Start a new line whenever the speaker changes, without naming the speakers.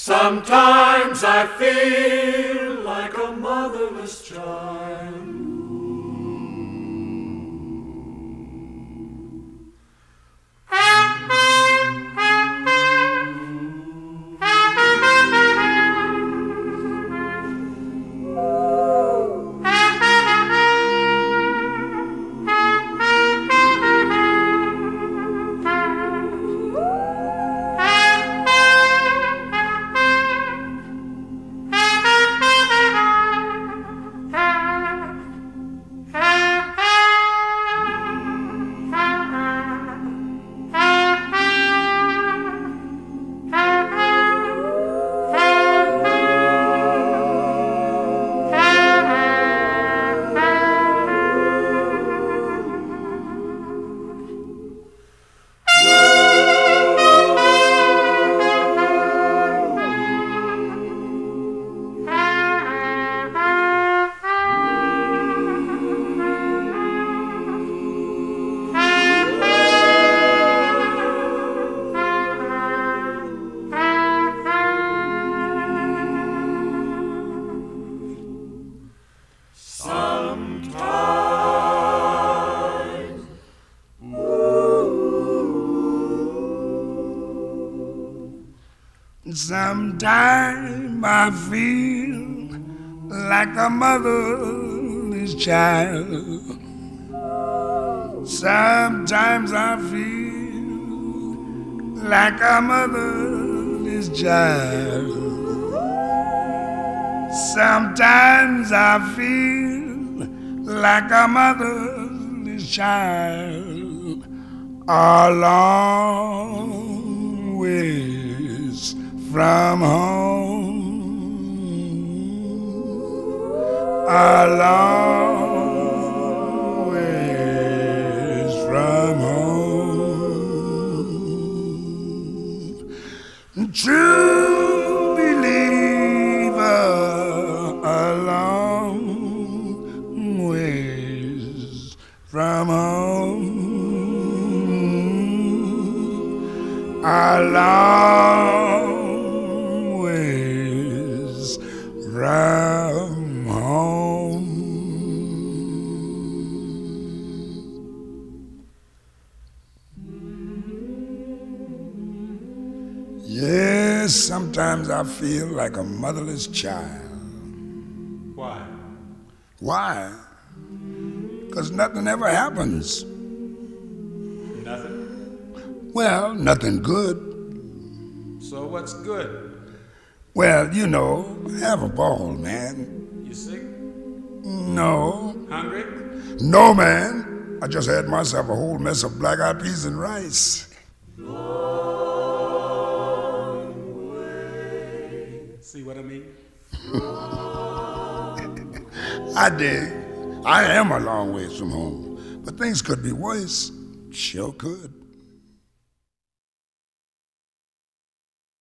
Sometimes I feel like a motherless child.
Sometimes I feel like a motherless child. Sometimes I feel like a motherless child. Sometimes I feel like a motherless child. A long ways from home, a long ways from home. True believer, a long ways from home, a long ways from home. Yes, sometimes I feel like a motherless child.
Why?
Why? 'Cause nothing ever happens.
Nothing?
Well, nothing good.
So what's good?
Well, you know, have a ball, man.
You sick?
No.
Hungry?
No, man. I just had myself a whole mess of black-eyed peas and rice.
See what I mean?
I dig. I am a long ways from home, but things could be worse. Sure could.